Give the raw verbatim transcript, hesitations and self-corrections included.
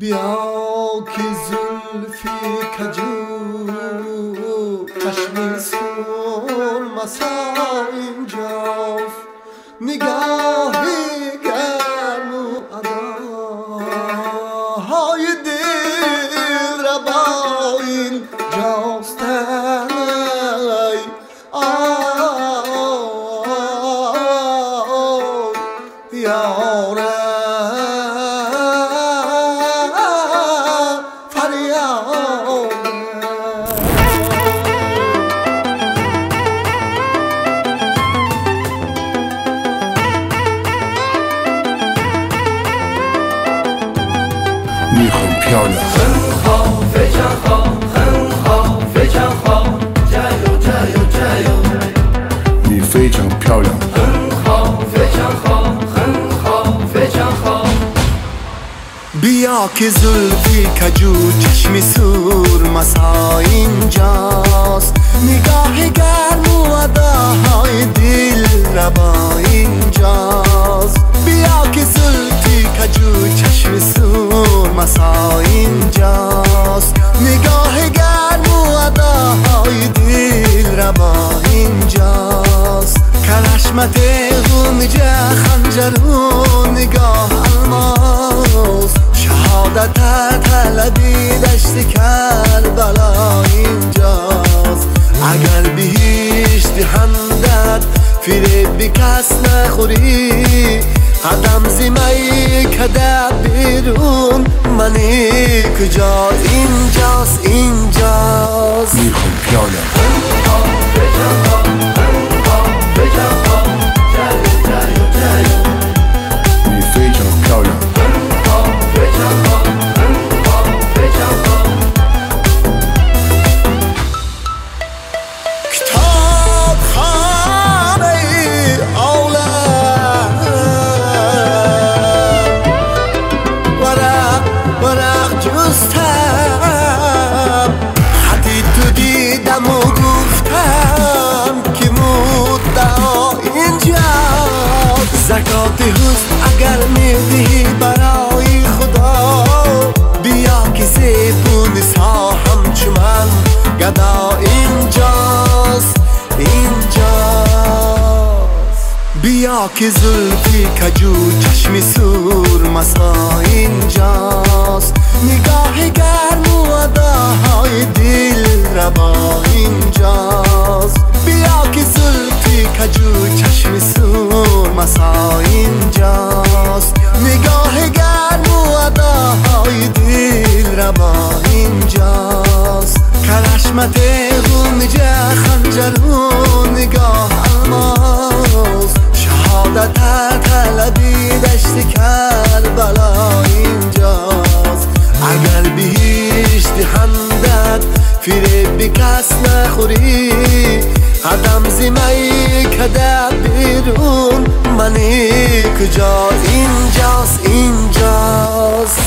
بیا که زلفی کجو چشمی سرمسا اینجاست، نگاهی گرم و اداهای دل را با اینجاست. 你很漂亮， 很好，非常好，很好，非常好，加油，加油，加油！ 你非常漂亮， 很好，非常好，很好，非常好。 بیا که زلفی کجو چشمی سرمسا اینجاست، نگاه گرم و اداهای دل ربا اینجاست. بیا که زلفی کجو چشمی سرمسا اینجاست، نگاه گرم و اداهای دل ربا اینجاست. کرشمت غنجه خنجر و نگاه الماس، شهادت طلبی دشت کربلا اینجاست. اگر بهشت همدت فریب کس نخوری، قدم زیمه کده بیرون منی کجا اینجاست اینجاست. 你很漂亮， 很好，非常好，很好，非常好，加油，加油，加油！ 你非常漂亮， 很好，非常好，很好，非常好。 کتاب خانه عالم، ورق ورق جستم، خطی تو دیدم و گفتم که مدعا اینجاست. زکات حسن اگر میدی برای خدا، بیا که زیبون سا همچو من گدا اینجاست اینجاست. بیا که زلفی کجو چشمی سرمسا اینجاست، نگاه گرم و اداهای دل ربا اینجاست. بیا که زلفی کجو چشمی سرمسا اینجاست، نگاه گرم و اداهای دل ربا اینجاست. کرشمت غنجه خنجر و نگاه الماس، شهادت طلبی دشت کربلا اینجاست. اگر بهشت همدت فریب کس نخوری، قدم زیمه کده بیرون منی کجا اینجاست اینجاست.